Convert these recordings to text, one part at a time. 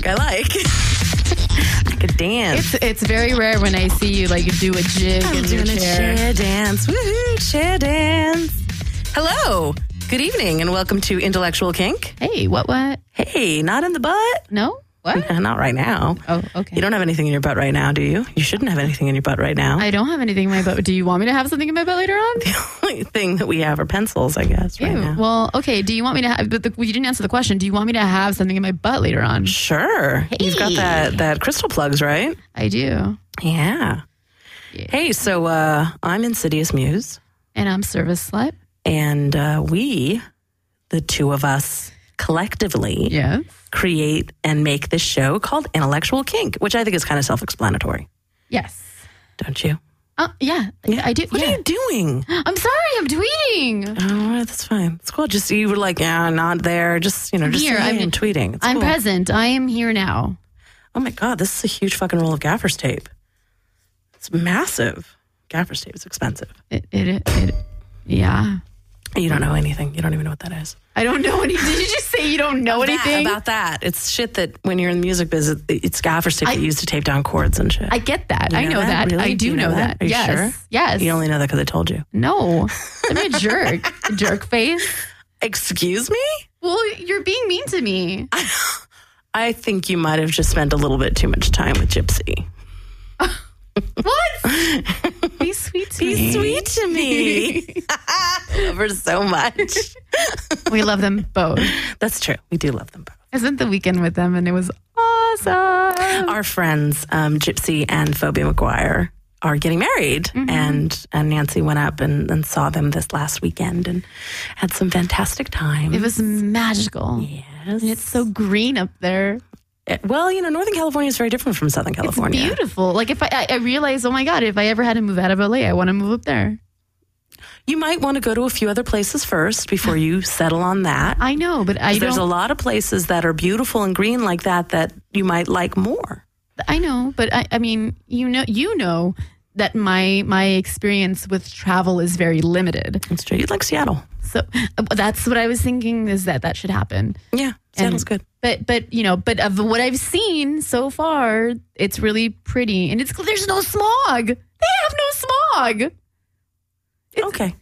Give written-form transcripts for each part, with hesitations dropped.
music I like. I could dance. It's very rare when I see you like do a jig in your chair. Chair dance. Woohoo, chair dance. Hello. Good evening and welcome to Intellectual Kink. Hey, what? Hey, not in the butt? No? What? Not right now. Oh, okay. You don't have anything in your butt right now, do you? You shouldn't have anything in your butt right now. I don't have anything in my butt. Do you want me to have something in my butt later on? The only thing that we have are pencils, I guess, right now. Well, okay. Do you want me to have, but you didn't answer the question. Do you want me to have something in my butt later on? Sure. Hey. You've got that crystal plugs, right? I do. Yeah. Hey, so I'm Insidious Muse. And I'm Service Slut. And we, the two of us, collectively create and make this show called Intellectual Kink, which I think is kind of self-explanatory. Yes. Don't you? Yeah, I do. What are you doing? I'm sorry, I'm tweeting. Oh, that's fine. It's cool. Just you were like, not there. Just, just here. I'm tweeting. It's I'm cool. present. I am here now. Oh my God, this is a huge fucking roll of gaffer's tape. It's massive. Gaffer's tape is expensive. Yeah. You don't know anything. You don't even know what that is. I don't know anything. Did you just say you don't know anything? About that. It's shit that when you're in the music business, it's gaffer's tape that you use to tape down chords and shit. I get that. I know that. Really? I do know that. Are you yes. sure? Yes. You only know that because I told you. No. I'm a jerk. A jerk face. Excuse me? Well, you're being mean to me. I think you might have just spent a little bit too much time with Gypsy. What? Be sweet to me. Be sweet to me. I love her so much. We love them both. That's true. We do love them both. I spent the weekend with them and it was awesome. Our friends, Gypsy and Phobia McGuire, are getting married. Mm-hmm. And Nancy went up and saw them this last weekend and had some fantastic time. It was magical. Yes. And it's so green up there. Well, Northern California is very different from Southern California. It's beautiful. Like if I realized, oh my God, if I ever had to move out of LA, I want to move up there. You might want to go to a few other places first before you settle on that. I know, but there's a lot of places that are beautiful and green like that you might like more. I know, but I mean, you know that my experience with travel is very limited. That's true. You'd like Seattle. So that's what I was thinking is that should happen. Yeah, Seattle's good. But of what I've seen so far, it's really pretty, and there's no smog. They have no smog. Okay.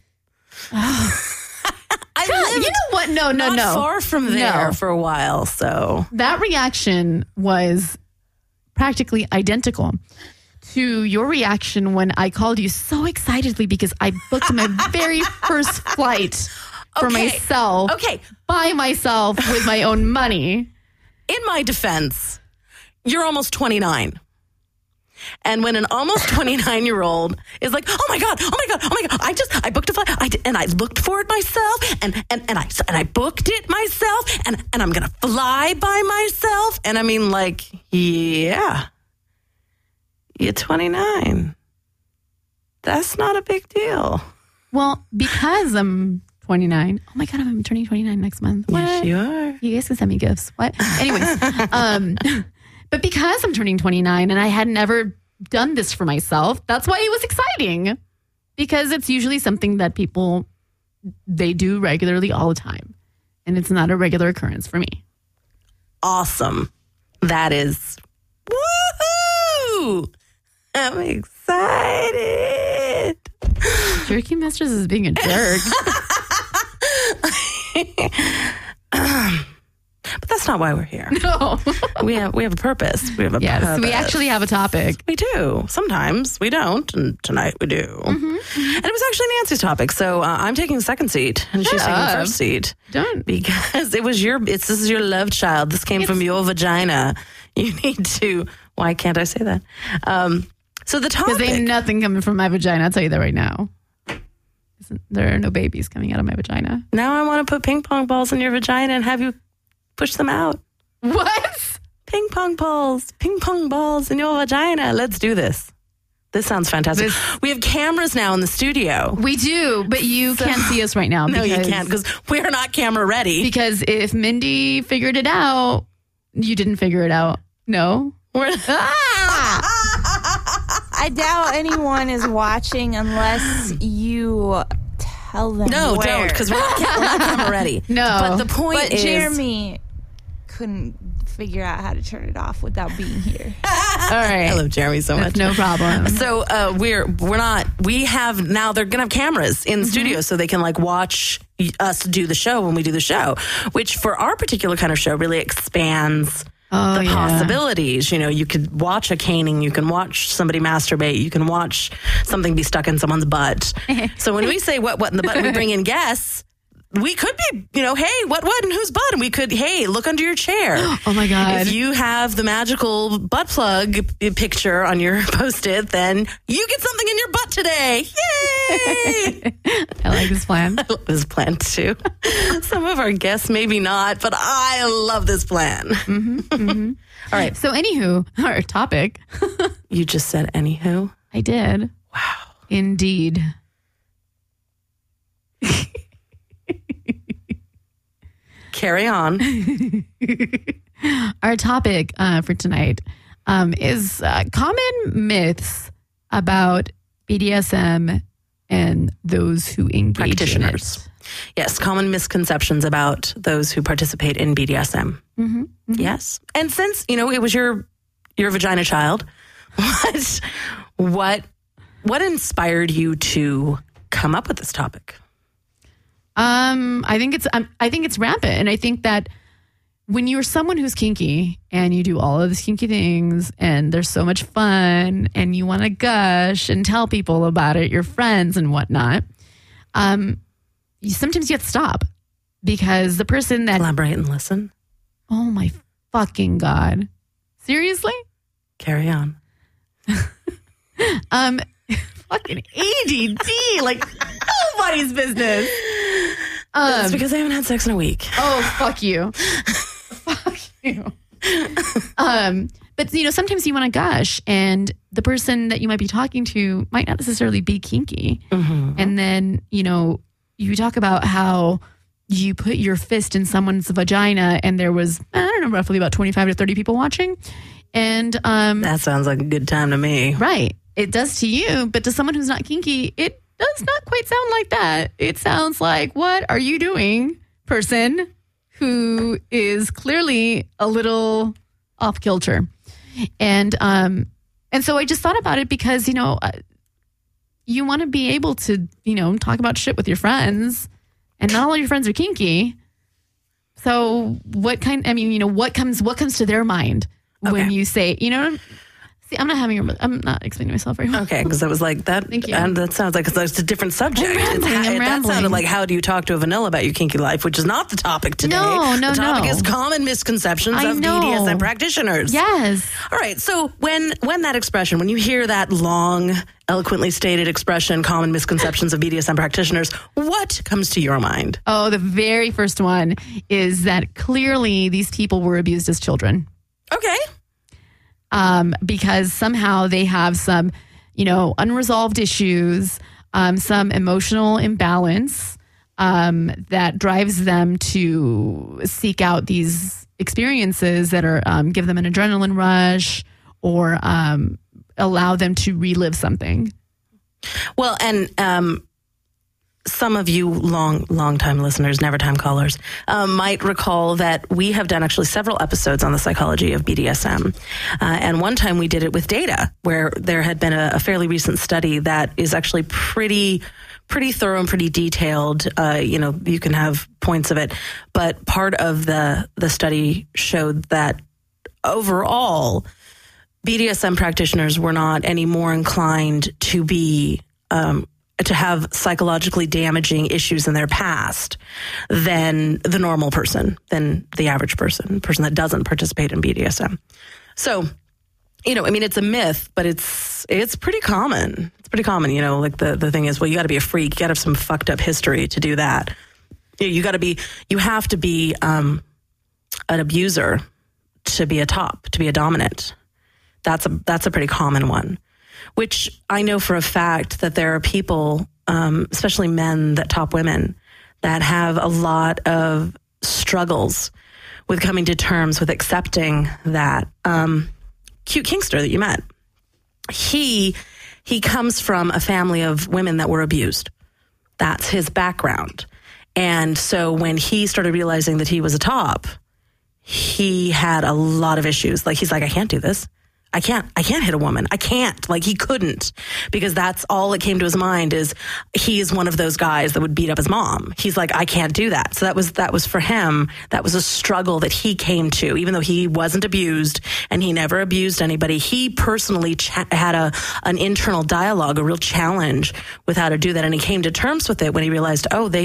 You know what? No. Not far from there for a while, so that reaction was practically identical to your reaction when I called you so excitedly because I booked my very first flight for myself. Okay. By myself with my own money. In my defense, you're almost 29. And when an almost 29-year-old is like, oh my God, I booked a flight, and I looked for it myself, and I booked it myself, and I'm gonna fly by myself, and I mean, like, yeah, you're 29. That's not a big deal. Well, because I'm 29. Oh my God, I'm turning 29 next month. What? Yes, you are. You guys can send me gifts. What? Anyways, but because I'm turning 29 and I had never done this for myself, that's why it was exciting. Because it's usually something that they do regularly all the time. And it's not a regular occurrence for me. Awesome. That is, woohoo! I'm excited. Jerky Mistress is being a jerk. But that's not why we're here. No. we have a purpose. We have a purpose. We actually have a topic. We do. Sometimes we don't, and tonight we do. Mm-hmm. And it was actually Nancy's topic, so I'm taking the second seat, and she's taking the first seat. Don't. Because this is your love child. This came from your vagina. You need to. Why can't I say that? So the topic. Because ain't nothing coming from my vagina. I'll tell you that right now. There are no babies coming out of my vagina. Now I want to put ping pong balls in your vagina and have you push them out. What? Ping pong balls in your vagina. Let's do this. This sounds fantastic. We have cameras now in the studio. We do, but you can't see us right now. No, you can't because we're not camera ready. Because if Mindy figured it out, you didn't figure it out. No? I doubt anyone is watching unless you tell them. No, don't, because we're not camera ready. No. But the point is, Jeremy couldn't figure out how to turn it off without being here. All right. I love Jeremy so much. No problem. So we have now, they're gonna have cameras in the studio so they can like watch us do the show when we do the show, which for our particular kind of show really expands the possibilities. You know, you could watch a caning, you can watch somebody masturbate, you can watch something be stuck in someone's butt. So when we say what in the butt, we bring in guests. We could be, you know, hey, what, and whose butt? And we could, hey, look under your chair. Oh, my God. If you have the magical butt plug picture on your Post-it, then you get something in your butt today. Yay! I like this plan. I love this plan, too. Some of our guests, maybe not, but I love this plan. All right. So, anywho, our topic. You just said anywho? I did. Wow. Indeed. Carry on. Our topic for tonight is common myths about BDSM and those who engage Practitioners. in it. Yes, common misconceptions about those who participate in BDSM. Yes. And since, you know, it was your vagina child, what inspired you to come up with this topic? I think it's rampant, and I think that when you're someone who's kinky and you do all of these kinky things and there's so much fun and you want to gush and tell people about it, your friends and whatnot, sometimes you have to stop because the person that Elaborate and listen. Oh my fucking God. Seriously? Carry on. Fucking ADD, like nobody's business. It's because I haven't had sex in a week. Oh, fuck you. Fuck you. But, you know, sometimes you want to gush and the person that you might be talking to might not necessarily be kinky. And then, you know, you talk about how you put your fist in someone's vagina and there was, I don't know, roughly about 25 to 30 people watching. And that sounds like a good time to me. Right. It does to you, but to someone who's not kinky, it does not quite sound like that. It sounds like, what are you doing, person who is clearly a little off kilter? And so I just thought about it because, you know, you want to be able to, you know, talk about shit with your friends, and not all your friends are kinky. So what comes to their mind when you say, you know, I'm not explaining myself very well. Okay, because I was like, that. Thank you. And that sounds like it's a different subject. I'm That rambling. sounded like, how do you talk to a vanilla about your kinky life, which is not the topic today. No. The topic is common misconceptions of BDSM practitioners. Yes. All right. So when that expression, when you hear that long, eloquently stated expression, common misconceptions of BDSM practitioners, what comes to your mind? Oh, the very first one is that clearly these people were abused as children. Okay. Because somehow they have some, you know, unresolved issues, some emotional imbalance that drives them to seek out these experiences that are give them an adrenaline rush or allow them to relive something. Well, and some of you long-time listeners, never-time callers, might recall that we have done actually several episodes on the psychology of BDSM. And one time we did it with data, where there had been a fairly recent study that is actually pretty thorough and pretty detailed. You know, you can have points of it. But part of the study showed that overall, BDSM practitioners were not any more inclined to be to have psychologically damaging issues in their past than the normal person, than the average person that doesn't participate in BDSM. So, you know, I mean, it's a myth, but it's pretty common. It's pretty common, you know, like the thing is, well, you got to be a freak. You got to have some fucked up history to do that. You have to be an abuser to be a top, to be a dominant. That's a pretty common one. Which I know for a fact that there are people, especially men that top women, that have a lot of struggles with coming to terms with accepting that cute kinkster that you met. He comes from a family of women that were abused. That's his background. And so when he started realizing that he was a top, he had a lot of issues. Like, he's like, I can't do this. I can't hit a woman. I can't. Like, he couldn't, because that's all that came to his mind is he is one of those guys that would beat up his mom. He's like, I can't do that. So that was for him. That was a struggle that he came to, even though he wasn't abused and he never abused anybody. He personally had an internal dialogue, a real challenge with how to do that. And he came to terms with it when he realized, oh, they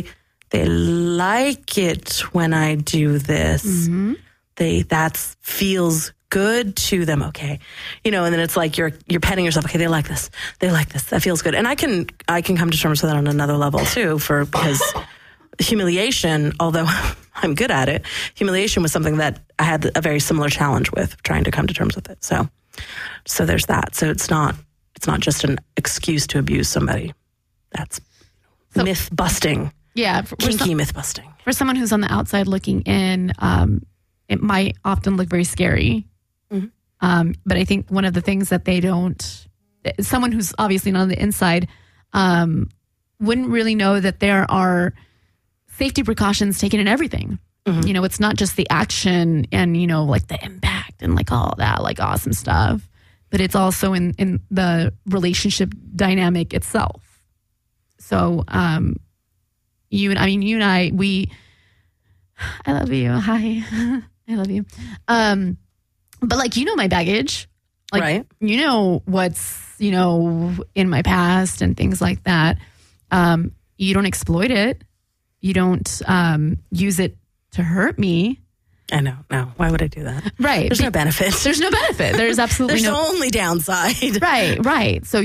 like it when I do this. Mm-hmm. That feels good to them. Okay. And then it's like you're petting yourself. Okay. They like this. That feels good. And I can come to terms with that on another level too, because humiliation, although I'm good at it, humiliation was something that I had a very similar challenge with, trying to come to terms with it. So there's that. So it's not just an excuse to abuse somebody. That's myth busting. Yeah. Kinky myth busting. For someone who's on the outside looking in, it might often look very scary. Mm-hmm. But I think one of the things that someone who's obviously not on the inside, wouldn't really know that there are safety precautions taken in everything. Mm-hmm. It's not just the action and, like the impact and like all that, like awesome stuff, but it's also in the relationship dynamic itself. So, you and I, I love you. Hi. I love you. But like, my baggage, like, right. What's, in my past and things like that. You don't exploit it. You don't, use it to hurt me. I know. No. Why would I do that? Right. There's no benefit. There's no benefit. There's absolutely There's only downside. Right. So,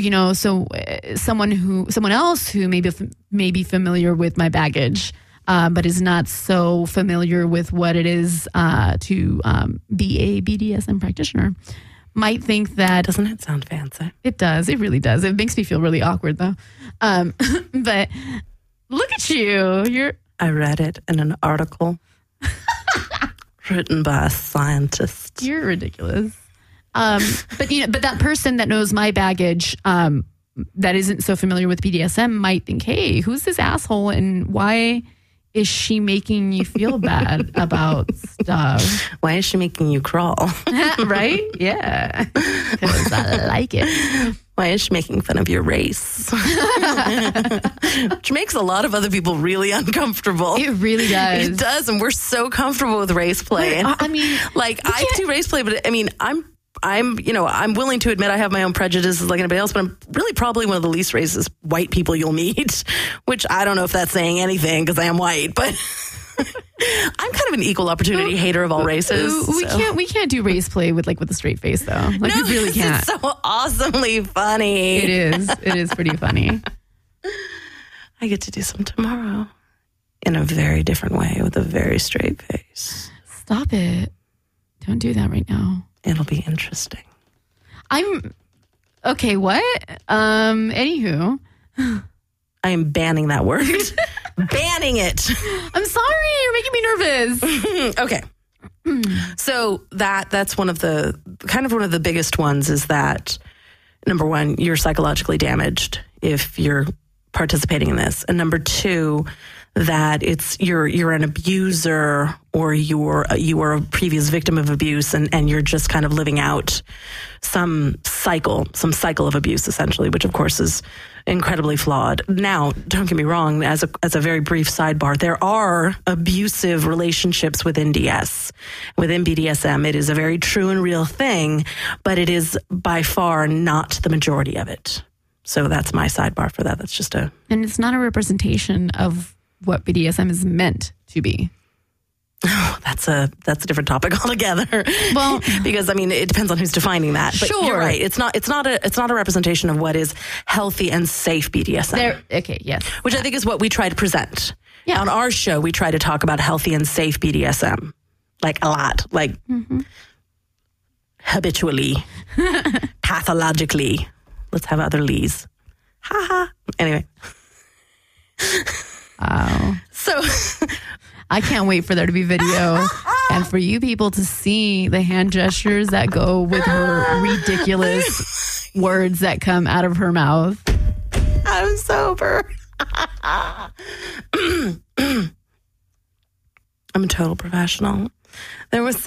someone else who may be familiar with my baggage, but is not so familiar with what it is to be a BDSM practitioner, might think that... Doesn't it sound fancy? It does. It really does. It makes me feel really awkward, though. But look at you. I read it in an article written by a scientist. You're ridiculous. But that person that knows my baggage, that isn't so familiar with BDSM, might think, hey, who's this asshole and why is she making you feel bad about stuff? Why is she making you crawl? Right? Yeah. Because I like it. Why is she making fun of your race? Which makes a lot of other people really uncomfortable. It really does. It does. And we're so comfortable with race play. I do race play, but I'm willing to admit I have my own prejudices like anybody else, but I'm really probably one of the least racist white people you'll meet, which I don't know if that's saying anything because I am white, but I'm kind of an equal opportunity hater of all races. We can't do race play with a straight face though. Like, no, we really can't. It's so awesomely funny. It is. It is pretty funny. I get to do some tomorrow in a very different way with a very straight face. Stop it. Don't do that right now. It'll be interesting. Okay, what? Anywho. I am banning that word. Banning it. I'm sorry, you're making me nervous. Okay. So that's one of the biggest ones is that, number one, you're psychologically damaged if you're participating in this. And number two, that you're an abuser or you are a previous victim of abuse and you're just kind of living out some cycle of abuse essentially, which of course is incredibly flawed. Now, don't get me wrong, as a very brief sidebar, there are abusive relationships within DS. Within BDSM, it is a very true and real thing, but it is by far not the majority of it. So that's my sidebar for that. That's just and it's not a representation of what BDSM is meant to be. Oh, that's a different topic altogether. Well, because it depends on who's defining that. But sure. You're right. It's not a representation of what is healthy and safe BDSM. Okay, yes. Which I think is what we try to present. Yeah. On our show, we try to talk about healthy and safe BDSM. Like a lot. Like habitually. Pathologically. Let's have other lees. Ha ha. Anyway. Wow. So I can't wait for there to be video and for you people to see the hand gestures that go with her ridiculous words that come out of her mouth. I'm sober. I'm a total professional. There was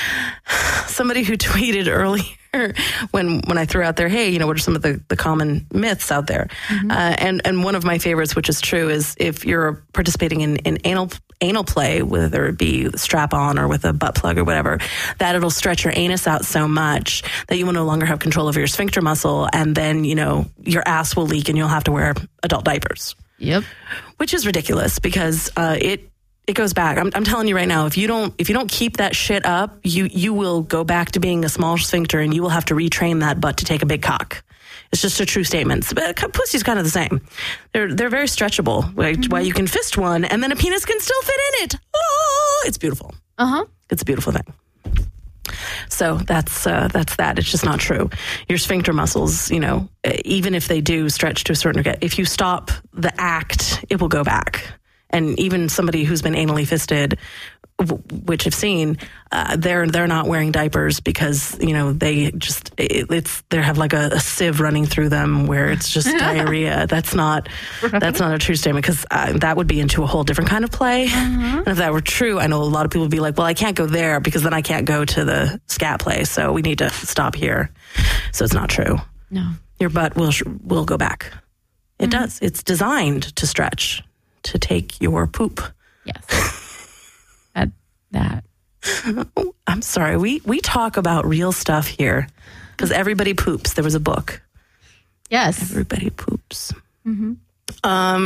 somebody who tweeted earlier when I threw out there, hey, what are some of the common myths out there? And one of my favorites, which is true, is if you're participating in anal play, whether it be strap on or with a butt plug or whatever, that it'll stretch your anus out so much that you will no longer have control over your sphincter muscle, and then your ass will leak and you'll have to wear adult diapers. Yep. Which is ridiculous because it goes back. I'm telling you right now, if you don't keep that shit up, you will go back to being a small sphincter, and you will have to retrain that butt to take a big cock. It's just a true statement. But pussy's kind of the same. They're very stretchable. Why you can fist one, and then a penis can still fit in it. Oh, it's beautiful. It's a beautiful thing. So that's that. It's just not true. Your sphincter muscles, even if they do stretch to a certain degree, if you stop the act, it will go back. And even somebody who's been anally fisted, which I've seen, they're not wearing diapers because they have like a sieve running through them where it's just diarrhea. That's not a true statement, because that would be into a whole different kind of play. And if that were true, I know a lot of people would be like, well, I can't go there because then I can't go to the scat play. So we need to stop here. So it's not true. No, your butt will go back. It does. It's designed to stretch, to take your poop. Yes. that. Oh, I'm sorry. We talk about real stuff here because everybody poops. There was a book. Yes. Everybody poops. It's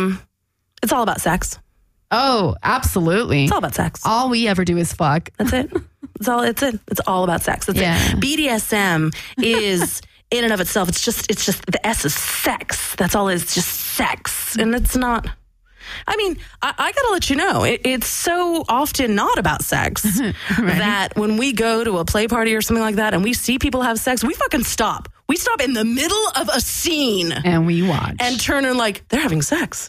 all about sex. Oh, absolutely. It's all about sex. All we ever do is fuck. That's it. It's all about sex. That's it. BDSM is in and of itself. It's just the S is sex. That's all it is, just sex. And it's not. I mean, I got to let you know, it's so often not about sex right. that when we go to a play party or something like that and we see people have sex, we fucking stop. We stop in the middle of a scene. And we watch. And turn and like, they're having sex.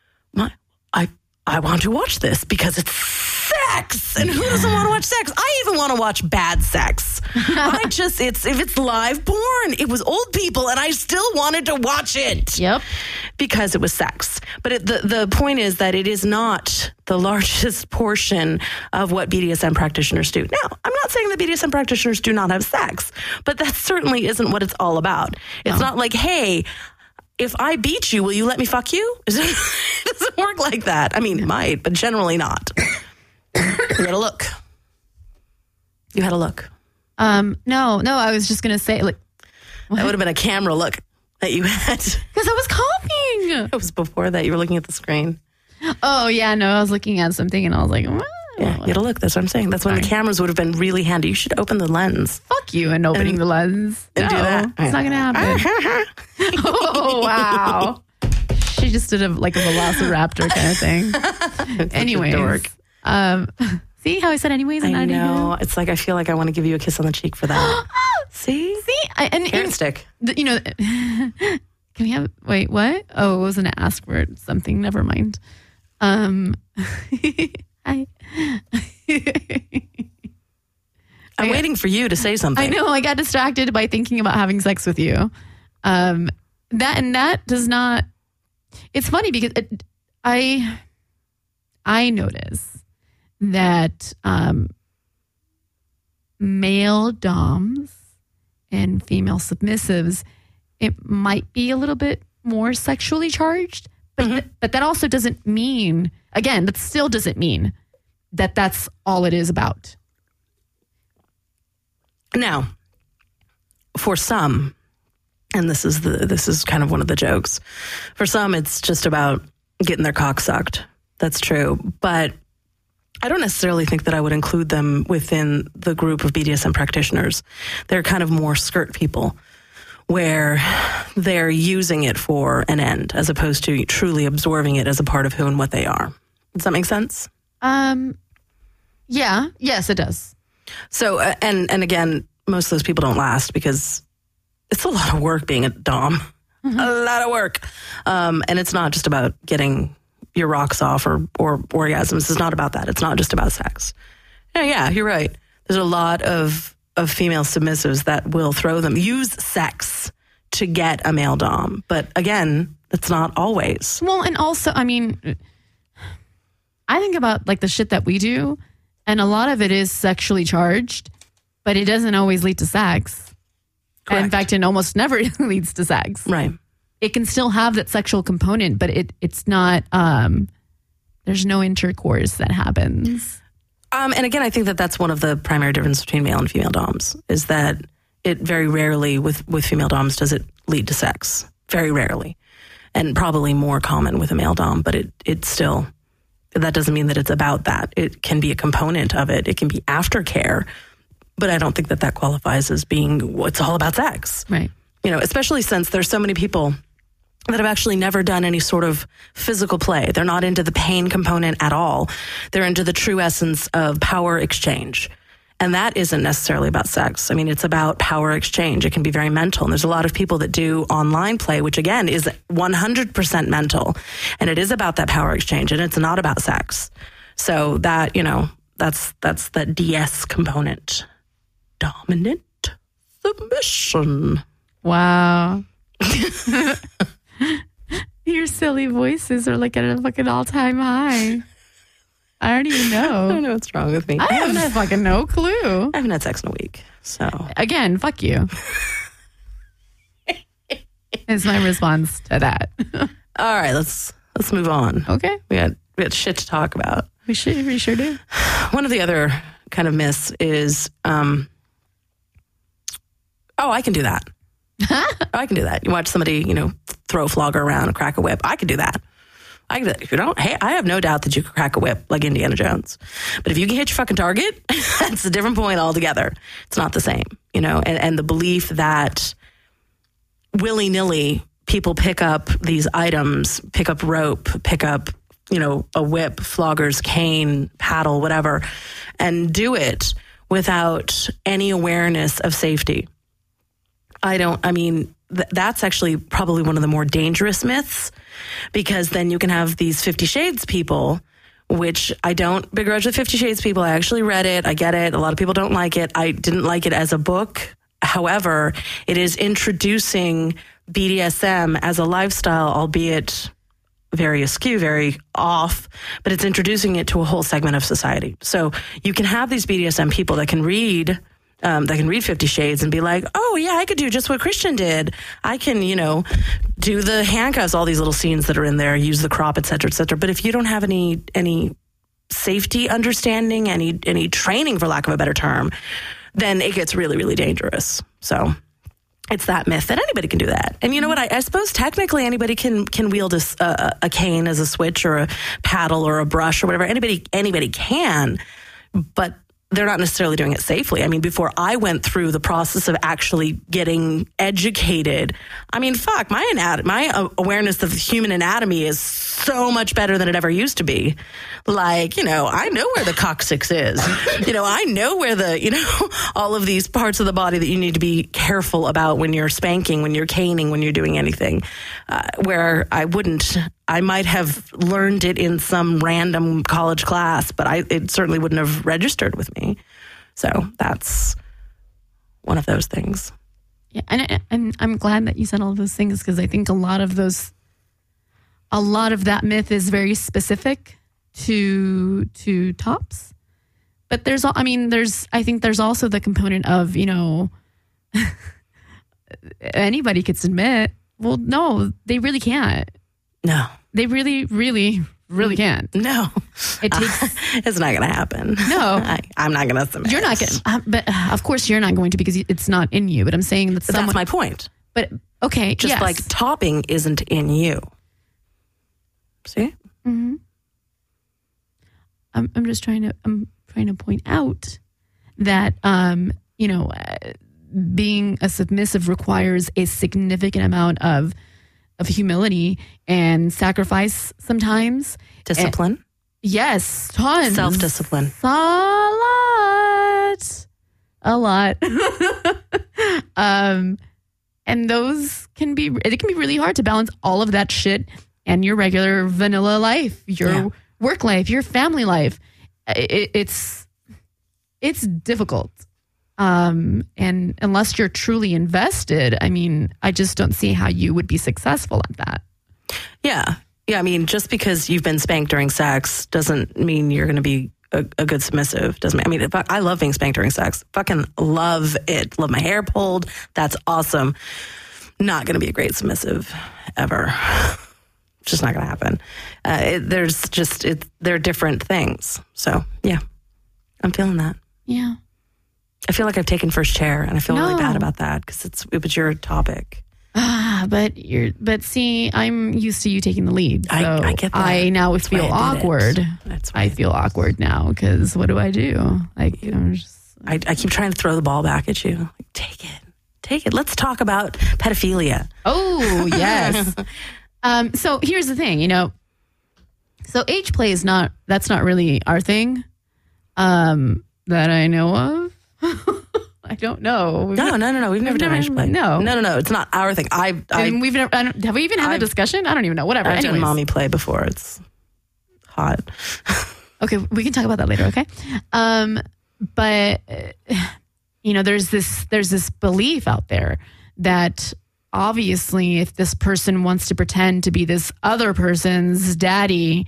I want to watch this because it's sex. And who doesn't want to watch sex? I even want to watch bad sex. If it's live porn. It was old people and I still wanted to watch it. Yep. Because it was sex. But the point is that it is not the largest portion of what BDSM practitioners do. Now, I'm not saying that BDSM practitioners do not have sex, but that certainly isn't what it's all about. It's not like, hey, if I beat you, will you let me fuck you? It doesn't work like that. I mean, it might, but generally not. You had a look. No, I was just going to say, like, that would have been a camera look that you had. Because I was coughing. It was before that. You were looking at the screen. Oh, yeah, no, I was looking at something and I was like, yeah, you had a look. That's what I'm saying. That's when the cameras would have been really handy. You should open the lens. Fuck you and opening the lens. And do that. It's not going to happen. Oh, wow. She just did a velociraptor kind of thing. Anyways. See how I said anyways? I know. It's like I feel like I want to give you a kiss on the cheek for that. See? Carrot stick. Can we have... Wait, what? Oh, I was going to ask for something. Never mind. I'm waiting for you to say something. I know. I got distracted by thinking about having sex with you. That does not... It's funny because I notice that male doms and female submissives, it might be a little bit more sexually charged, but but that also doesn't mean, again, that still doesn't mean that that's all it is about. Now, for some, and this is kind of one of the jokes, for some it's just about getting their cock sucked. That's true, but I don't necessarily think that I would include them within the group of BDSM practitioners. They're kind of more skirt people where they're using it for an end as opposed to truly absorbing it as a part of who and what they are. Does that make sense? Yeah. Yes, it does. So, and again, most of those people don't last because it's a lot of work being a dom. A lot of work. And it's not just about getting your rocks off or orgasms. It's not about that. It's not just about sex. Yeah, you're right. There's a lot of female submissives that will use sex to get a male dom. But again, it's not always. Well, and also, I mean, I think about like the shit that we do And a lot of it is sexually charged, but it doesn't always lead to sex. Correct. In fact, it almost never leads to sex. Right. It can still have that sexual component, but it's not, there's no intercourse that happens. And again, I think that that's one of the primary differences between male and female doms is that it very rarely with female doms does it lead to sex. Very rarely. And probably more common with a male dom, but it still, that doesn't mean that it's about that. It can be a component of it. It can be aftercare, but I don't think that qualifies as being it's all about sex. Right. You know, especially since there's so many people that have actually never done any sort of physical play. They're not into the pain component at all. They're into the true essence of power exchange. And that isn't necessarily about sex. I mean, it's about power exchange. It can be very mental. And there's a lot of people that do online play, which again is 100% mental. And it is about that power exchange and it's not about sex. So that, you know, that's that DS component. Dominant submission. Wow. Your silly voices are like at a fucking all-time high. I don't even know. I don't know what's wrong with me. I have fucking no clue. I haven't had sex in a week, so. Again, fuck you. Is my response to that. All right, let's move on. Okay. We got shit to talk about. We sure do. One of the other kind of myths is, I can do that. I can do that. You watch somebody, you know, throw a flogger around and crack a whip. I can do that. I can do that. If you don't, hey, I have no doubt that you could crack a whip like Indiana Jones. But if you can hit your fucking target, that's a different point altogether. It's not the same, you know, and the belief that willy-nilly people pick up these items, pick up rope, pick up, you know, a whip, floggers, cane, paddle, whatever, and do it without any awareness of safety. That's actually probably one of the more dangerous myths, because then you can have these 50 Shades people, which I don't begrudge the 50 Shades people. I actually read it. I get it. A lot of people don't like it. I didn't like it as a book. However, it is introducing BDSM as a lifestyle, albeit very askew, very off, but it's introducing it to a whole segment of society. So you can have these BDSM people that can read 50 Shades and be like, oh yeah, I could do just what Christian did. I can, you know, do the handcuffs, all these little scenes that are in there, use the crop, et cetera, et cetera. But if you don't have any safety understanding, any training, for lack of a better term, then it gets really, really dangerous. So it's that myth that anybody can do that. And you know what? I suppose technically anybody can wield a cane as a switch or a paddle or a brush or whatever. Anybody can, but they're not necessarily doing it safely. I mean, before I went through the process of actually getting educated, I mean, fuck, my awareness of human anatomy is so much better than it ever used to be. Like, you know, I know where the coccyx is. You know, I know where all of these parts of the body that you need to be careful about when you're spanking, when you're caning, when you're doing anything. Where I might have learned it in some random college class, but it certainly wouldn't have registered with me. So that's one of those things. Yeah, and I'm glad that you said all of those things, because I think a lot of that myth is very specific to tops. But I think there's also the component of, you know, anybody could submit. Well, no, they really can't. No. They really, really, really can't. No. It takes... it's not going to happen. No. I'm not going to submit. You're not going to. But of course you're not going to, because it's not in you. But I'm saying that that's my point. But, okay, just yes. like topping isn't in you. See? Mm-hmm. I'm just trying to point out that, you know, being a submissive requires a significant amount of humility and sacrifice sometimes. Discipline. And, yes, tons. Self-discipline. A lot. And those can be really hard to balance all of that shit and your regular vanilla life, your work life, your family life. It's difficult. And unless you're truly invested, I mean, I just don't see how you would be successful at that. Yeah. Yeah. I mean, just because you've been spanked during sex doesn't mean you're going to be a good submissive. Doesn't I mean, I love being spanked during sex. Fucking love it. Love my hair pulled. That's awesome. Not going to be a great submissive ever. It's just not going to happen. They're different things. So yeah, I'm feeling that. Yeah. I feel like I've taken first chair, and I feel really bad about that because it was your topic. But see, I'm used to you taking the lead. So I get that. I now feel awkward. That's why I feel awkward now because what do I do? Like, I keep trying to throw the ball back at you. Like, take it. Let's talk about pedophilia. Oh yes. So here's the thing, So age play that's not really our thing. That I know of. I don't know. No. We've never done age play. No. It's not our thing. We've never. Have we even had the discussion? I don't even know. Whatever. I've Anyways. done mommy play before. It's hot. Okay, we can talk about that later. Okay. But there's this belief out there that obviously, if this person wants to pretend to be this other person's daddy,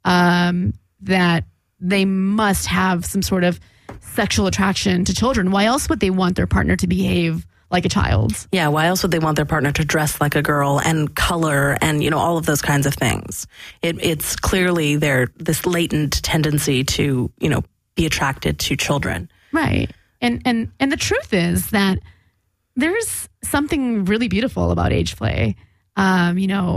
that they must have some sort of sexual attraction to children. Why else would they want their partner to behave like a child? Yeah, why else would they want their partner to dress like a girl and color and, all of those kinds of things? It's clearly this latent tendency to, be attracted to children. Right. And the truth is that there's something really beautiful about age play. Our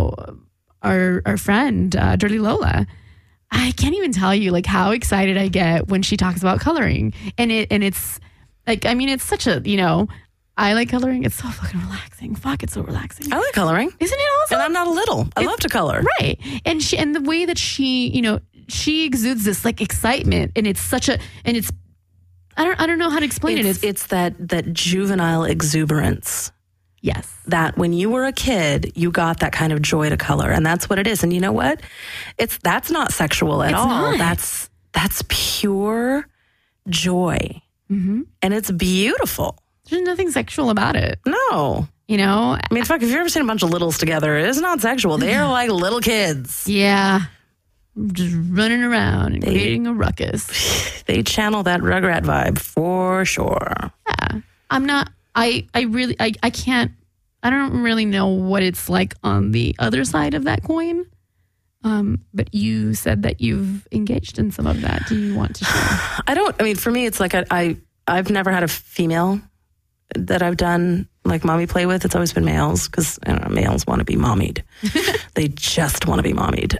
friend, Dirty Lola, I can't even tell you like how excited I get when she talks about coloring. And it's like, I mean, it's such a, I like coloring. It's so fucking relaxing. Fuck, it's so relaxing. I like coloring. Isn't it awesome? And I'm not a little. I love to color. Right. And the way that she, she exudes this like excitement, and it's such a, and it's, I don't know how to explain it. It's that juvenile exuberance. Yes. That when you were a kid, you got that kind of joy to color. And that's what it is. And you know what? That's not sexual at all. Not. That's pure joy. Mm-hmm. And it's beautiful. There's nothing sexual about it. No. I mean, fuck, if you've ever seen a bunch of littles together, it's not sexual. They're like little kids. Yeah. Just running around and creating a ruckus. They channel that Rugrat vibe for sure. Yeah. I'm not... I can't, I don't really know what it's like on the other side of that coin. But you said that you've engaged in some of that. Do you want to share? For me, it's like I've never had a female that I've done like mommy play with. It's always been males because males want to be mommied. They just want to be mommied.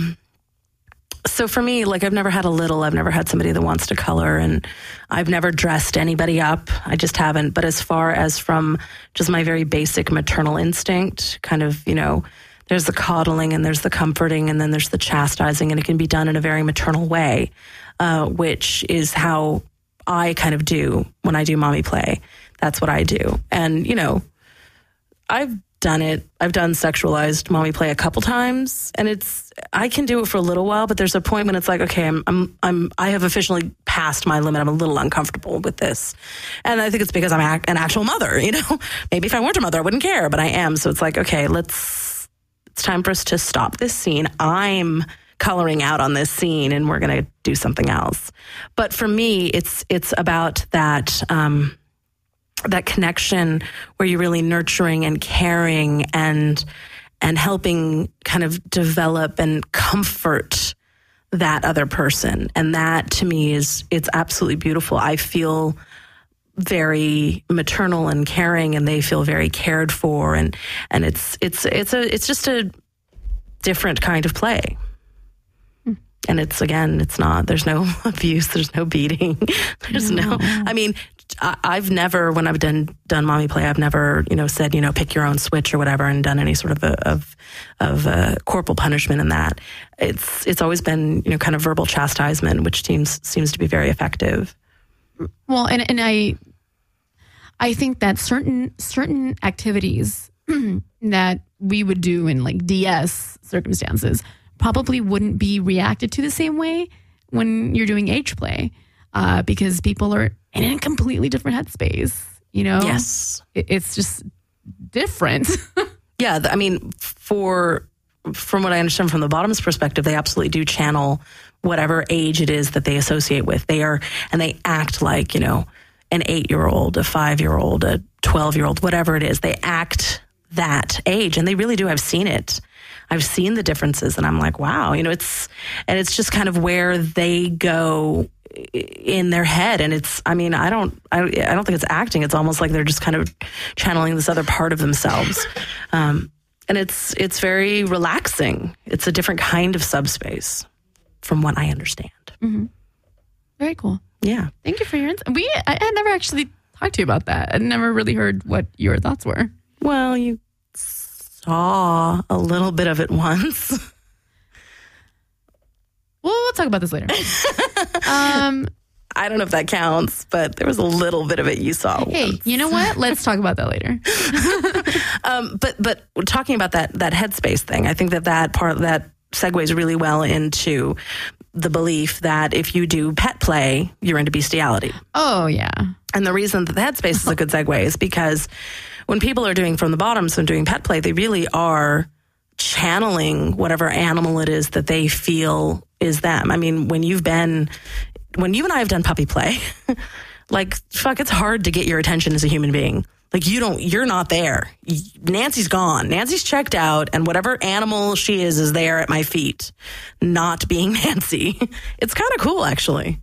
So for me, like I've never had I've never had somebody that wants to color, and I've never dressed anybody up. I just haven't. But as far as from just my very basic maternal instinct, kind of, there's the coddling and there's the comforting and then there's the chastising, and it can be done in a very maternal way, which is how I kind of do when I do mommy play. That's what I do. And, I've done it. I've done sexualized mommy play a couple times, and I can do it for a little while, but there's a point when it's like, okay, I have officially passed my limit. I'm a little uncomfortable with this. And I think it's because I'm an actual mother, maybe if I weren't a mother, I wouldn't care, but I am. So it's like, okay, it's time for us to stop this scene. I'm coloring out on this scene and we're going to do something else. But for me, it's about that, that connection where you're really nurturing and caring and helping kind of develop and comfort that other person. And that to me it's absolutely beautiful. I feel very maternal and caring, and they feel very cared for. And it's just a different kind of play. And there's no abuse, there's no beating, I've never, when I've done mommy play, I've never, said, pick your own switch or whatever, and done any sort of corporal punishment in that. It's always been, kind of verbal chastisement, which seems to be very effective. Well, and I think that certain activities that we would do in like DS circumstances probably wouldn't be reacted to the same way when you're doing age play, because people are in a completely different headspace, Yes. It's just different. Yeah. For from what I understand from the bottom's perspective, they absolutely do channel whatever age it is that they associate with. They act like, an 8-year-old, a 5-year-old, a 12-year-old, whatever it is. They act that age, and they really do. I've seen it. I've seen the differences, and I'm like, wow, it's just kind of where they go in their head. And I don't think it's acting. It's almost like they're just kind of channeling this other part of themselves. And it's very relaxing. It's a different kind of subspace from what I understand. Mm-hmm. Very cool. Yeah. Thank you for your insight. I had never actually talked to you about that. I'd never really heard what your thoughts were. Well, you saw a little bit of it once. Well, we'll talk about this later. I don't know if that counts, but there was a little bit of it you saw. Hey, once. you know what? Let's talk about that later. But talking about that headspace thing, I think that segues really well into the belief that if you do pet play, you're into bestiality. Oh, yeah. And the reason that the headspace is a good segue is because when people are doing from the bottoms and doing pet play, they really are channeling whatever animal it is that they feel is them. I mean, when you and I have done puppy play, like, fuck, it's hard to get your attention as a human being. Like, you're not there. Nancy's gone. Nancy's checked out, and whatever animal she is there at my feet, not being Nancy. It's kind of cool, actually.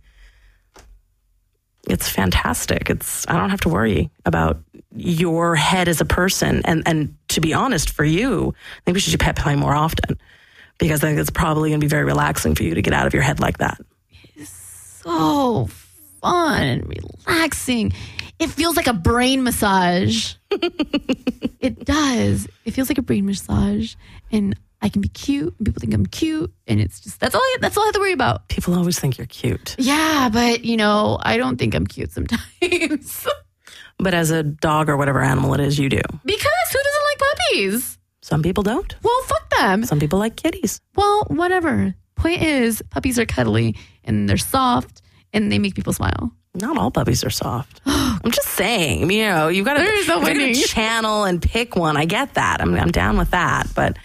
It's fantastic. I don't have to worry about your head as a person. And to be honest, for you, I think we should do pet play more often, because I think it's probably going to be very relaxing for you to get out of your head like that. It's so fun and relaxing. It feels like a brain massage. It does. It feels like a brain massage. And I can be cute, and people think I'm cute, and it's just that's all I have to worry about. People always think you're cute. Yeah, but I don't think I'm cute sometimes. But as a dog or whatever animal it is, you do. Because who doesn't like puppies? Some people don't. Well, fuck them. Some people like kitties. Well, whatever. Point is, puppies are cuddly and they're soft and they make people smile. Not all puppies are soft. I'm just saying, you've got to channel and pick one. I get that. I'm down with that. But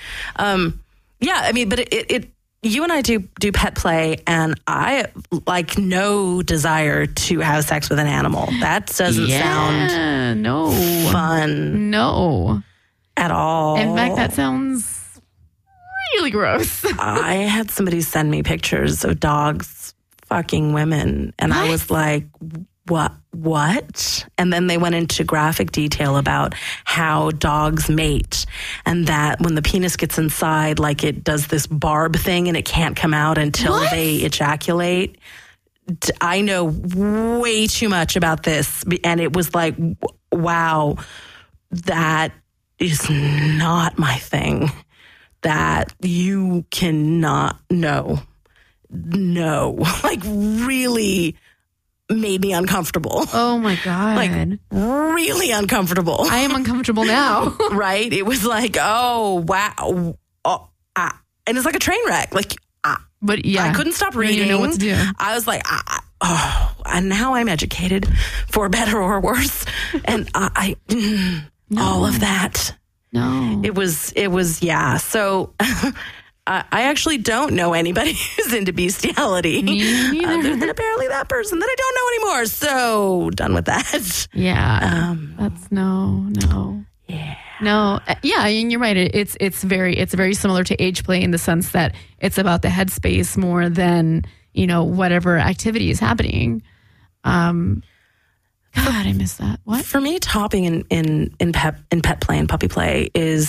you and I do pet play, and I like no desire to have sex with an animal. That doesn't sound fun. No. At all. In fact, that sounds really gross. I had somebody send me pictures of dogs fucking women, and I was like, what? And then they went into graphic detail about how dogs mate, and that when the penis gets inside, like, it does this barb thing and it can't come out until they ejaculate. I know way too much about this, and it was like, wow, that is not my thing. That you cannot know. No, like, really made me uncomfortable. Oh my God. Like, really uncomfortable. I am uncomfortable now. Right? It was like, oh, wow. And it's like a train wreck. Like, but yeah, I couldn't stop reading. You didn't know what to do. I was like, and now I'm educated, for better or worse. And all of that. No. It was, yeah. So I actually don't know anybody who's into bestiality. Me neither. Other than apparently that person that I don't know anymore. So done with that. Yeah. That's no. Yeah. No. Yeah. And you're right. It's very similar to age play in the sense that it's about the headspace more than, whatever activity is happening. God, I miss that. What? For me, topping in pet play and puppy play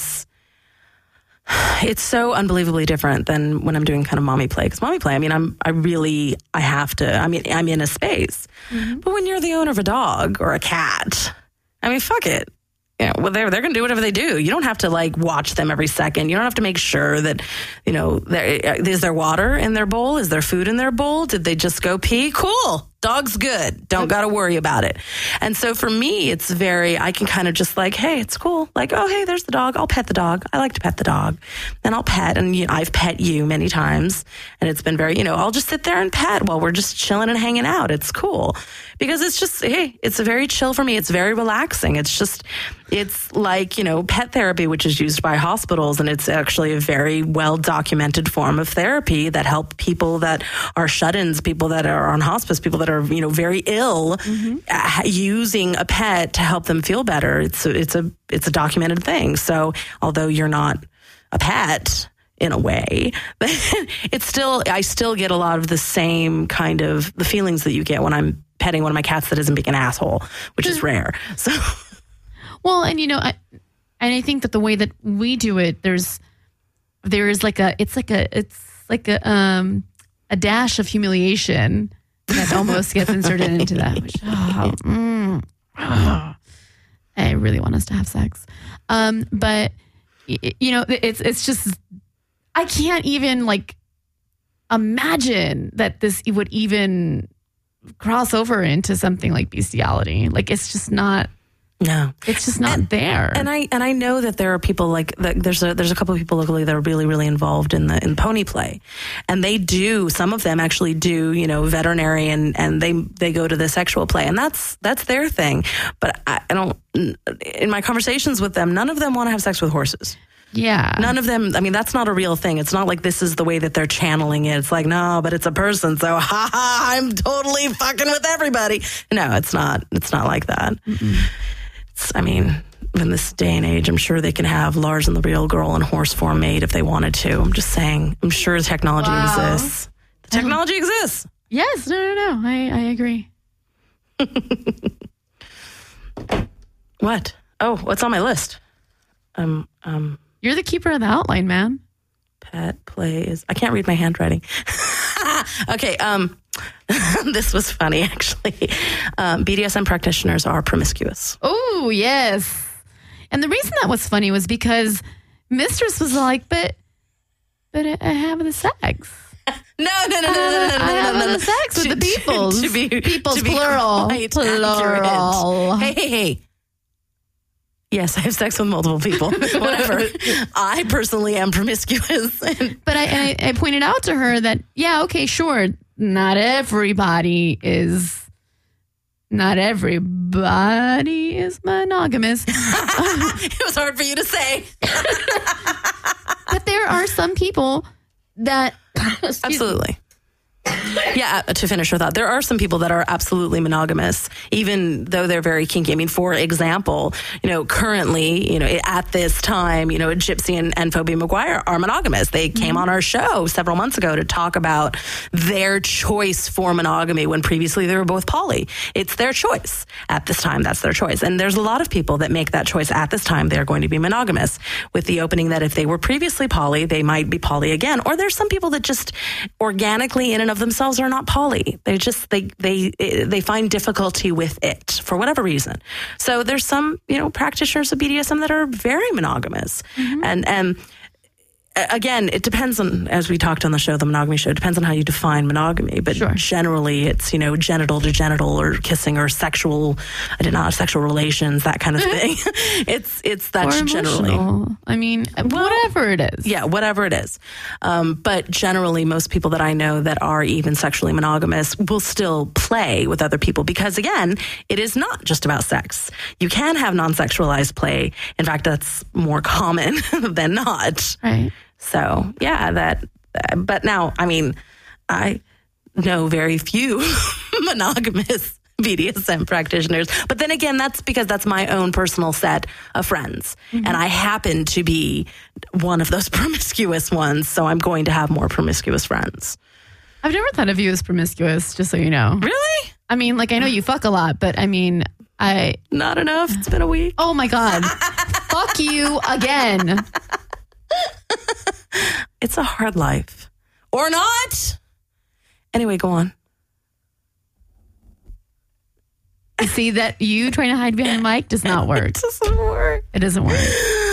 it's so unbelievably different than when I'm doing kind of mommy play. Because mommy play, I'm in a space. Mm-hmm. But when you're the owner of a dog or a cat, fuck it. They're going to do whatever they do. You don't have to watch them every second. You don't have to make sure that, is there water in their bowl? Is there food in their bowl? Did they just go pee? Cool. Dog's good. Don't got to worry about it. And so for me, it's I can kind of just like, hey, it's cool. Like, oh, hey, there's the dog. I'll pet the dog. I like to pet the dog. And I'll pet. And I've pet you many times. And it's been very, I'll just sit there and pet while we're just chilling and hanging out. It's cool. Because it's just, hey, it's a very chill for me. It's very relaxing. It's like, pet therapy, which is used by hospitals. And it's actually a very well documented form of therapy that help people that are shut-ins, people that are on hospice, people that are, very ill, using a pet to help them feel better. It's a documented thing. So although you're not a pet in a way, I still get a lot of the same kind of the feelings that you get when I'm petting one of my cats that isn't being an asshole, which is rare. So, well, and I think that the way that we do it, there is like a dash of humiliation that almost gets inserted into that. Which, I really want us to have sex, but it's just I can't even imagine that this would even cross over into something like bestiality. Like it's just not. No, it's just not there. And I know that there are people like there's a couple of people locally that are really, really involved in pony play, and some of them actually do, veterinary and they go to the sexual play, and that's their thing. But I don't. In my conversations with them, none of them want to have sex with horses. Yeah. None of them, I mean, that's not a real thing. It's not like this is the way that they're channeling it. It's like, no, but it's a person. So, I'm totally fucking with everybody. No, it's not. It's not like that. In this day and age, I'm sure they can have Lars and the Real Girl in horse form made if they wanted to. I'm just saying, I'm sure technology exists. The technology exists. Yes. No. I agree. What? Oh, what's on my list? You're the keeper of the outline, man. Pet play is... I can't read my handwriting. Okay, this was funny, actually. BDSM practitioners are promiscuous. Oh, yes. And the reason that was funny was because Mistress was like, but I have the sex. No. I have the sex with the peoples. Peoples, plural. Plural. Hey. Yes, I have sex with multiple people. Whatever. I personally am promiscuous. But I pointed out to her that, yeah, okay, sure. Not everybody is monogamous. It was hard for you to say. But there are some people that... Absolutely. Yeah, to finish her thought, there are some people that are absolutely monogamous, even though they're very kinky. I mean, for example, currently, at this time, Gypsy and Phoebe Maguire are monogamous. They came on our show several months ago to talk about their choice for monogamy when previously they were both poly. It's their choice. At this time, that's their choice. And there's a lot of people that make that choice at this time. They're going to be monogamous with the opening that if they were previously poly, they might be poly again. Or there's some people that just organically in and of themselves are not poly. They just they find difficulty with it for whatever reason. So there's some practitioners of BDSM that are very monogamous, and again, it depends on, as we talked on the show, the monogamy show, it depends on how you define monogamy. But generally, it's genital to genital or kissing or sexual relations, that kind of thing. That's generally. I mean, whatever it is. Yeah, whatever it is. But generally, most people that I know that are even sexually monogamous will still play with other people because, again, it is not just about sex. You can have non-sexualized play. In fact, that's more common than not. Right. So, yeah, but now, I mean, I know very few monogamous BDSM practitioners. But then again, that's because that's my own personal set of friends. And I happen to be one of those promiscuous ones. So I'm going to have more promiscuous friends. I've never thought of you as promiscuous, just so you know. Really? I mean, I know you fuck a lot, but I mean, Not enough. It's been a week. Oh my God. Fuck you again. It's a hard life. Or not. Anyway, go on. See that you trying to hide behind the mic does not work. It doesn't work. It doesn't work.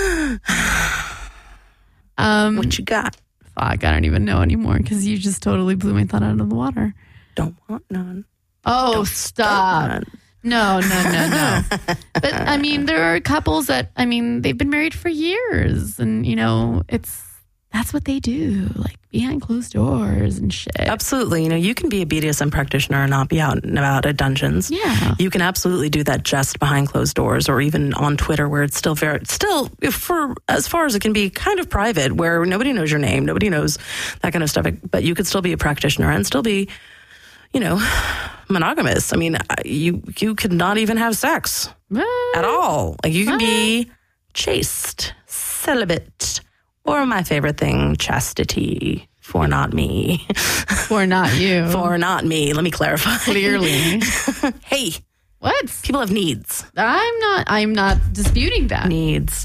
What you got? Fuck, I don't even know anymore because you just totally blew my thought out of the water. Don't want none. Oh, stop. that. No. But I mean, there are couples that, I mean, they've been married for years and, you know, that's what they do, like behind closed doors and shit. Absolutely. You know, you can be a BDSM practitioner and not be out and about at dungeons. Yeah. You can absolutely do that just behind closed doors or even on Twitter where it's still for as far as it can be kind of private, where nobody knows your name, nobody knows that kind of stuff. But you could still be a practitioner and still be, you know, monogamous. I mean, you could not even have sex at all. Like you can be chaste, celibate, or my favorite thing, chastity. For not me. For not you. For not me. Let me clarify. Clearly. Hey, What? people have needs. I'm not disputing that. Needs.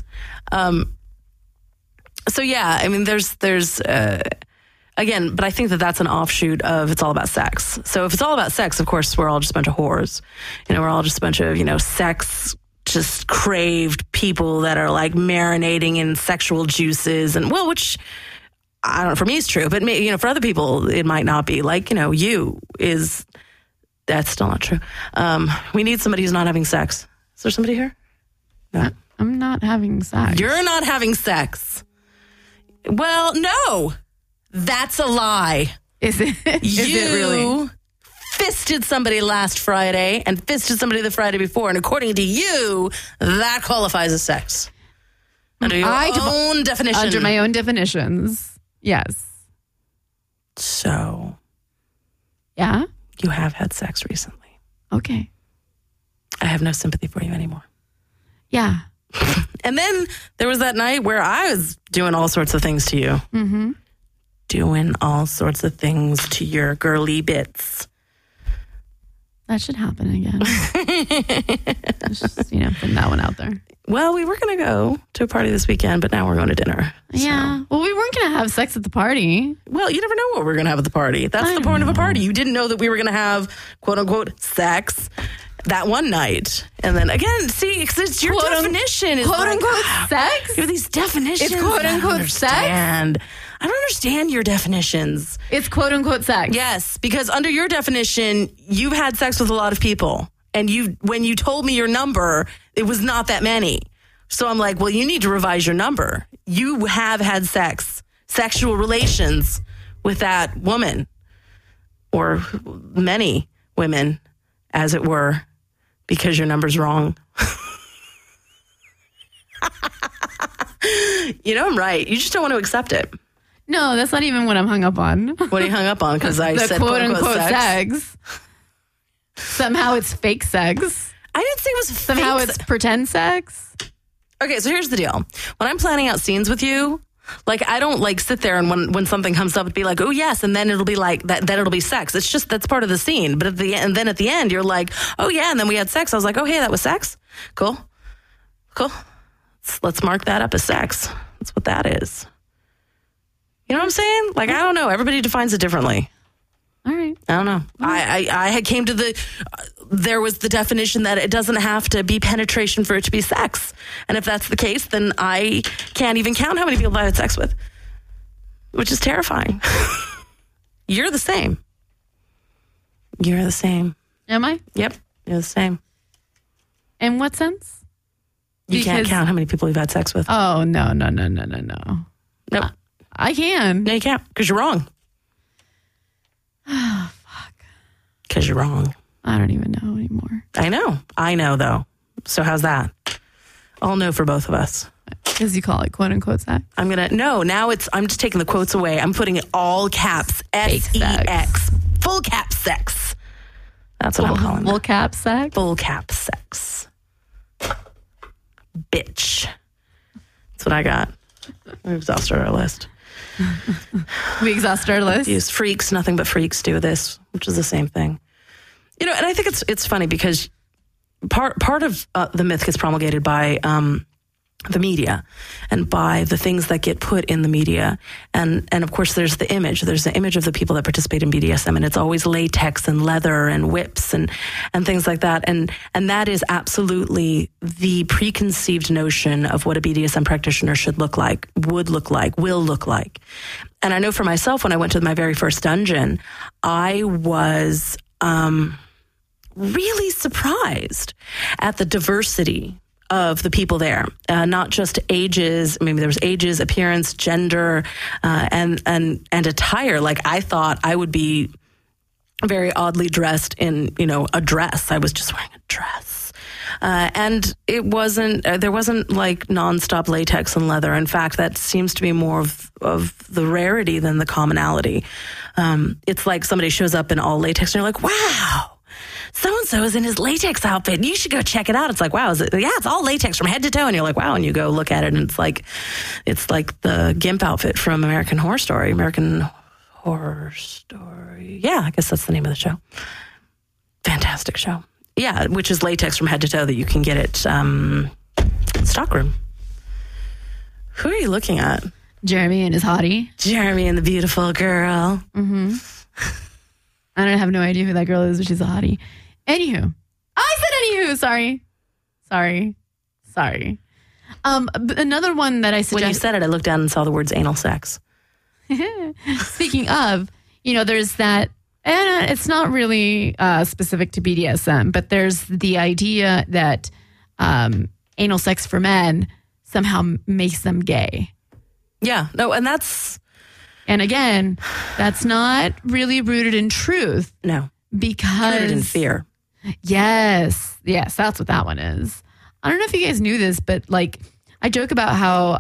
So yeah, I mean, there's again, but I think that that's an offshoot of it's all about sex. So if it's all about sex, of course, we're all just a bunch of whores. You know, we're all just a bunch of, you know, sex just craved people that are like marinating in sexual juices and which I don't know, for me it's true, but you know, for other people it might not be. Like, you know, that's still not true. We need somebody who's not having sex. Is there somebody here? No. I'm not having sex. You're not having sex. Well, no. That's a lie. Is it? Is it really? You fisted somebody last Friday and fisted somebody the Friday before, and according to you, that qualifies as sex. Under your own definition. Under my own definitions. Yes. So, yeah? you have had sex recently. Okay. I have no sympathy for you anymore. Yeah. And then there was that night where I was doing all sorts of things to you. Mm-hmm. Doing all sorts of things to your girly bits. That should happen again. Just, you know, putting that one out there. Well, we were going to go to a party this weekend, but now we're going to dinner. Yeah. Well, we weren't going to have sex at the party. Well, you never know what we're going to have at the party. That's the point of a party. You didn't know that we were going to have, quote unquote, sex that one night. And then again, see, it's your definition. Is quote unquote sex? You have these definitions. It's quote unquote sex? I don't understand your definitions. It's quote unquote sex. Yes, because under your definition, you've had sex with a lot of people. And when you told me your number, it was not that many. So I'm like, well, you need to revise your number. You have had sexual relations with that woman or many women, as it were, because your number's wrong. You know I'm right. You just don't want to accept it. No, that's not even what I'm hung up on. What are you hung up on? Because I said quote unquote sex. Somehow it's fake sex. I didn't say it was Somehow fake it's pretend sex. Okay, so here's the deal. When I'm planning out scenes with you, like I don't like sit there and when something comes up, it'd be like, oh yes, and then it'll be like that. Then it'll be sex. It's just that's part of the scene. But at the end, you're like, oh yeah, and then we had sex. I was like, oh hey, that was sex. Cool. Let's mark that up as sex. That's what that is. You know what I'm saying? Like I don't know. Everybody defines it differently. All right. I don't know. I had came to there was the definition that it doesn't have to be penetration for it to be sex. And if that's the case, then I can't even count how many people I had sex with, which is terrifying. You're the same. You're the same. Am I? Yep. You're the same. In what sense? You can't count how many people you've had sex with. Oh, no. Nope. I can. No, you can't because you're wrong. Oh, fuck. Because you're wrong. I don't even know anymore. I know, though. So how's that? I'll know for both of us. Because you call it quote unquote sex. I'm just taking the quotes away. I'm putting it all caps. S-E-X. Full cap sex. That's what I'm calling it. Full cap sex? Full cap sex. Bitch. That's what I got. We exhausted our list. We exhausted our list. Use freaks. Nothing but freaks do this, which is the same thing. You know, and I think it's funny because part of the myth gets promulgated by the media and by the things that get put in the media. And of course, there's the image. There's the image of the people that participate in BDSM, and it's always latex and leather and whips and things like that. And that is absolutely the preconceived notion of what a BDSM practitioner should look like, would look like, will look like. And I know for myself, when I went to my very first dungeon, I was really surprised at the diversity of the people there, not just ages. I mean, there was ages, appearance, gender, and attire. Like, I thought I would be very oddly dressed in, a dress. I was just wearing a dress. And it wasn't, there wasn't like nonstop latex and leather. In fact, that seems to be more of the rarity than the commonality. It's like somebody shows up in all latex and you're like, wow, so-and-so is in his latex outfit. You should go check it out. It's like, wow, it's all latex from head to toe. And you're like, wow. And you go look at it and it's like the GIMP outfit from American Horror Story. Yeah, I guess that's the name of the show. Fantastic show. Yeah, which is latex from head to toe that you can get at Stockroom. Who are you looking at? Jeremy and his hottie. Jeremy and the beautiful girl. Mm-hmm. I don't have no idea who that girl is, but she's a hottie. Anywho. I said anywho. Sorry. Another one that I suggest. When you said it, I looked down and saw the words anal sex. Speaking of, there's that, and it's not really specific to BDSM, but there's the idea that anal sex for men somehow makes them gay. Yeah, no, and again, that's not really rooted in truth. No, because rooted in fear. Yes, that's what that one is. I don't know if you guys knew this, but like, I joke about how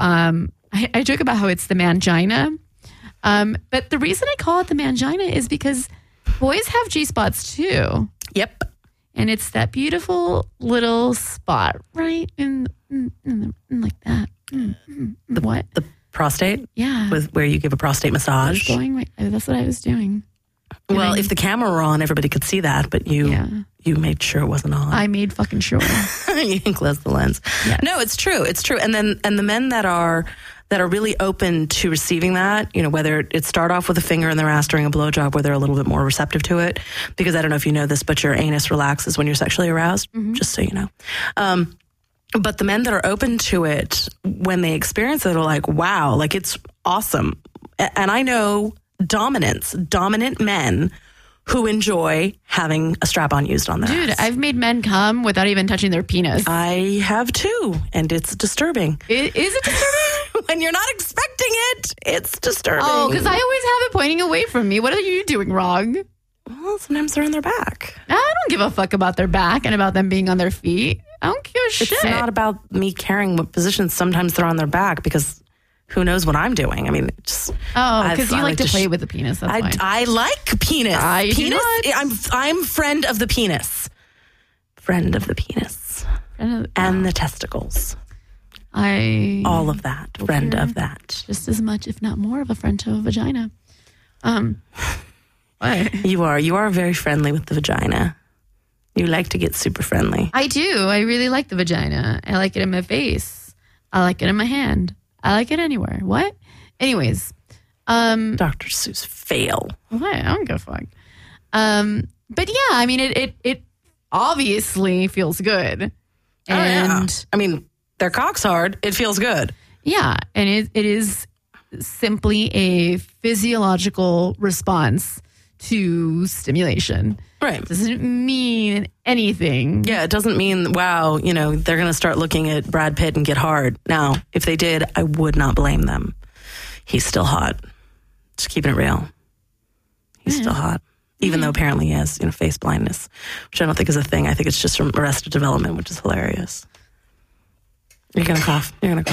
it's the mangina. But the reason I call it the mangina is because boys have G-spots too. Yep. And it's that beautiful little spot right in like that. What? The prostate? Yeah. Where you give a prostate massage. That's what I was doing. Well, if the camera were on, everybody could see that, but you made sure it wasn't on. I made fucking sure. You can close the lens. Yes. No, it's true. It's true. And the men that are really open to receiving that, whether it start off with a finger in their ass during a blowjob where they're a little bit more receptive to it, because I don't know if you know this, but your anus relaxes when you're sexually aroused, just so you know. But the men that are open to it, when they experience it, are like, wow, like it's awesome. And I know dominant men who enjoy having a strap-on used on their ass. I've made men come without even touching their penis. I have too, and it's disturbing. Is it disturbing? When you're not expecting it, it's disturbing. Oh, because I always have it pointing away from me. What are you doing wrong? Well, sometimes they're on their back. I don't give a fuck about their back and about them being on their feet. I don't give a shit. It's not about me caring what positions. Sometimes they're on their back because who knows what I'm doing? I mean, just because you like to play with the penis. That's why. I like penis. I'm friend of the penis. Friend of the penis. And the testicles. All of that. Friend of that. Just as much, if not more, of a friend to a vagina. What? You are very friendly with the vagina. You like to get super friendly. I do. I really like the vagina. I like it in my face. I like it in my hand. I like it anywhere. What? Anyways. Dr. Seuss, fail. What? I don't give a fuck. But yeah, I mean, it obviously feels good. And I mean, their cock's hard. It feels good. Yeah. And it is simply a physiological response to stimulation. Right. It doesn't mean anything. Yeah, it doesn't mean, wow, they're going to start looking at Brad Pitt and get hard. Now, if they did, I would not blame them. He's still hot. Just keeping it real. He's still hot. Even though apparently he has, face blindness, which I don't think is a thing. I think it's just from Arrested Development, which is hilarious. You're going to cough.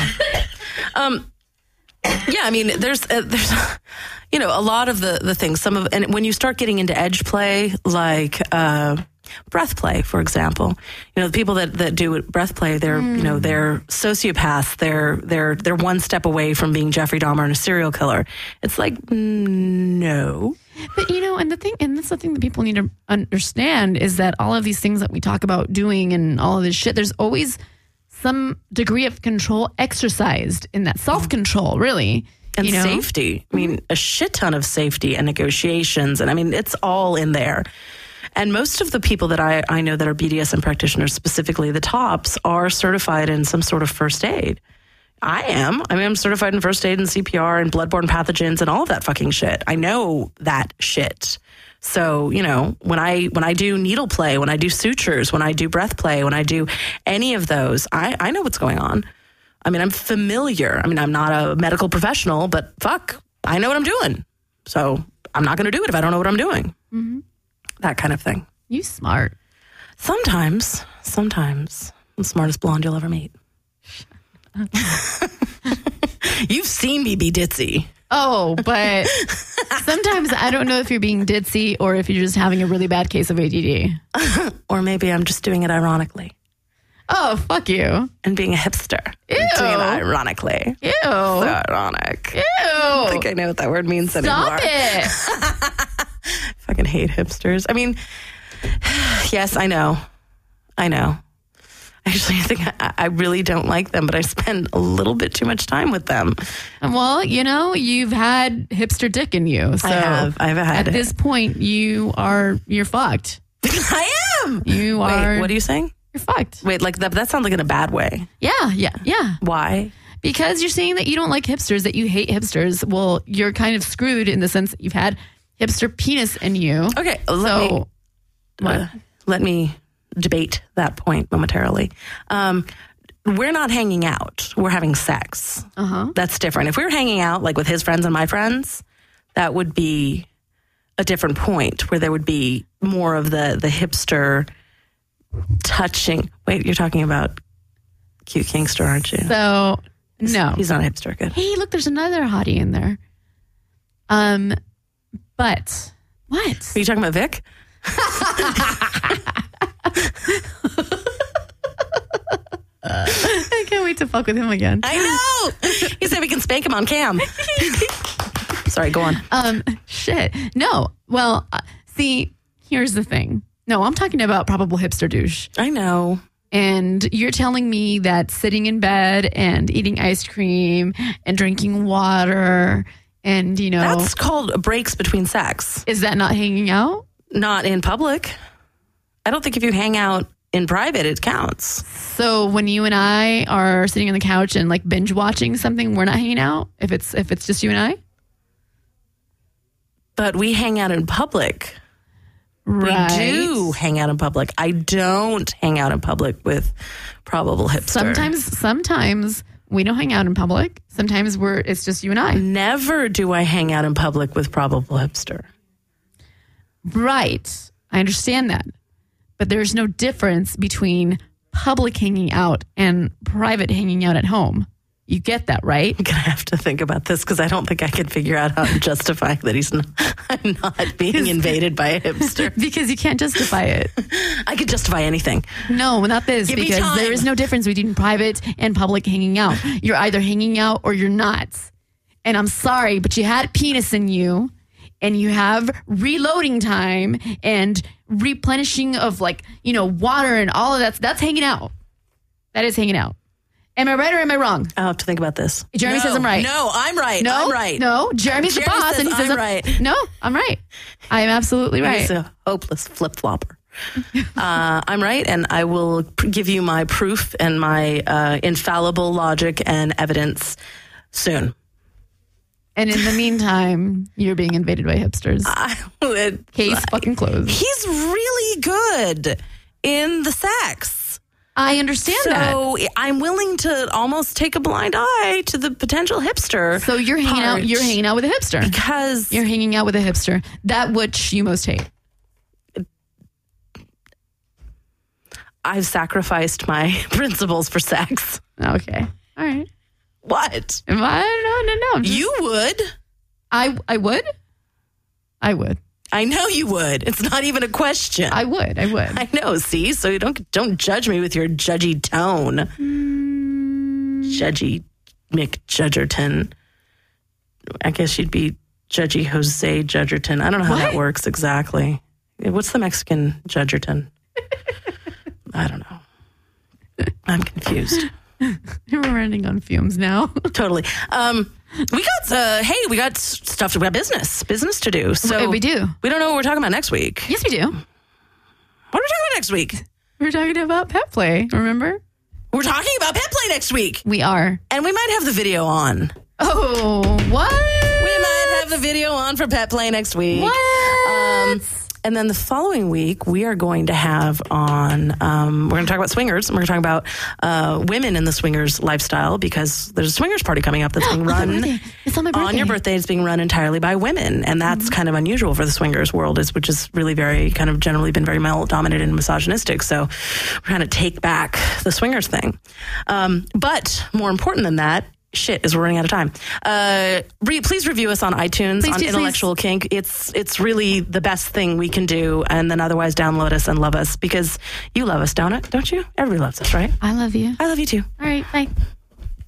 Yeah, I mean, there's a lot of the things. And when you start getting into edge play, like breath play, for example, the people that do breath play, they're they're sociopaths. They're one step away from being Jeffrey Dahmer and a serial killer. It's like no. But and that's the thing that people need to understand is that all of these things that we talk about doing and all of this shit, there's always some degree of control exercised in that self-control, really. And safety. I mean, a shit ton of safety and negotiations. And I mean, it's all in there. And most of the people that I know that are BDSM practitioners, specifically the tops, are certified in some sort of first aid. I am. I mean, I'm certified in first aid and CPR and bloodborne pathogens and all of that fucking shit. I know that shit. So, when I do needle play, when I do sutures, when I do breath play, when I do any of those, I know what's going on. I mean, I'm familiar. I mean, I'm not a medical professional, but fuck, I know what I'm doing. So I'm not going to do it if I don't know what I'm doing. Mm-hmm. That kind of thing. You smart. Sometimes. I'm the smartest blonde you'll ever meet. You've seen me be ditzy. Oh, but sometimes I don't know if you're being ditzy or if you're just having a really bad case of ADD. Or maybe I'm just doing it ironically. Oh, fuck you. And being a hipster. Ew. Doing it ironically. Ew. So ironic. Ew. I don't think I know what that word means anymore. Stop it. Fucking hate hipsters. I mean, yes, I know. Actually, I think I really don't like them, but I spend a little bit too much time with them. Well, you've had hipster dick in you. So I've had at this point, you're fucked. I am. You are. Wait, what are you saying? You're fucked. Wait, like that sounds like in a bad way. Yeah. Why? Because you're saying that you don't like hipsters, that you hate hipsters. Well, you're kind of screwed in the sense that you've had hipster penis in you. Okay, let me debate that point momentarily. We're not hanging out. We're having sex. That's different. If we were hanging out like with his friends and my friends, that would be a different point where there would be more of the hipster touching. Wait, you're talking about Cute Kingster, aren't you? So, no. He's not a hipster. Good. Hey, look, there's another hottie in there. But what? Are you talking about Vic? I can't wait to fuck with him again. I know. He said we can spank him on cam. Sorry, go on. Shit. No. Well, see, here's the thing. No, I'm talking about probable hipster douche. I know. And you're telling me that sitting in bed and eating ice cream and drinking water and, That's called breaks between sex. Is that not hanging out? Not in public. I don't think if you hang out in private, it counts. So when you and I are sitting on the couch and like binge watching something, we're not hanging out if it's just you and I? But we hang out in public. Right. We do hang out in public. I don't hang out in public with probable hipster. Sometimes we don't hang out in public. Sometimes it's just you and I. Never do I hang out in public with probable hipster. Right. I understand that. But there's no difference between public hanging out and private hanging out at home. You get that, right? I'm going to have to think about this because I don't think I can figure out how to justify that I'm not being invaded by a hipster. Because you can't justify it. I could justify anything. No, not this. Give me because time. there is no difference between private and public hanging out. You're either hanging out or you're not. And I'm sorry, but you had penis in you and you have reloading time and replenishing of water and all of that. That's hanging out. That is hanging out. Am I right or am I wrong? I'll have to think about this. Jeremy says I'm right. No, I'm right. No, I'm right. No, Jeremy's the boss and he says I'm right. No, I'm right. I am absolutely right. He's a hopeless flip-flopper. I'm right, and I will give you my proof and my infallible logic and evidence soon. And in the meantime, you're being invaded by hipsters. Case fucking closed. He's really good in the sex. I understand that. So I'm willing to almost take a blind eye to the potential hipster. So you're hanging out. You're hanging out with a hipster because you're hanging out with a hipster. That which you most hate. I've sacrificed my principles for sex. Okay. All right. What? No. You would. I would. I would. I know you would. It's not even a question. I would. I know. See, so you don't judge me with your judgy tone. Judgy McJudgerton. I guess you'd be Judgy Jose Judgerton. I don't know how that works exactly. What's the Mexican Judgerton? I don't know. I'm confused. We're running on fumes now. Totally. We got stuff. We got business to do. So we do. We don't know what we're talking about next week. Yes, we do. What are we talking about next week? We're talking about pet play. Remember? We're talking about pet play next week. We are, and we might have the video on. Oh, what? We might have the video on for Pet Play next week. What? And then the following week, we are going to have on, we're going to talk about swingers. And we're going to talk about women in the swingers lifestyle because there's a swingers party coming up that's being run. It's on my birthday. On your birthday, it's being run entirely by women. And that's kind of unusual for the swingers world, which is really very kind of generally been very male-dominated and misogynistic. So we're trying to take back the swingers thing. But more important than that, shit, is we're running out of time. Please review us on iTunes on Intellectual Kink. It's really the best thing we can do. And then otherwise download us and love us because you love us, don't you? Everybody loves us, right? I love you. I love you too. All right, bye.